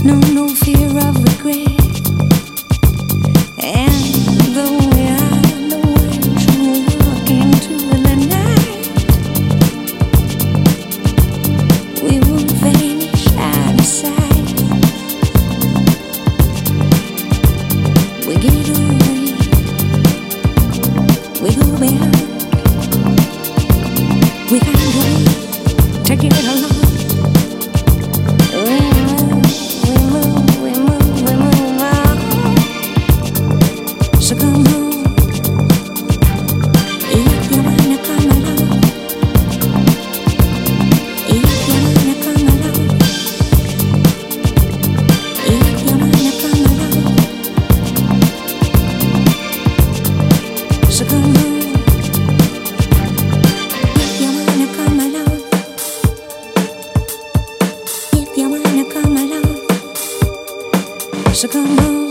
no fear of regret. And though we are the ones who walk into the night, we will vanish out of sight. We get away, we go behind. We can't wait to get along. So come home if you wanna come along. If you wanna come along. If you wanna come along. So come home if you wanna come along. If you wanna come along. So come home.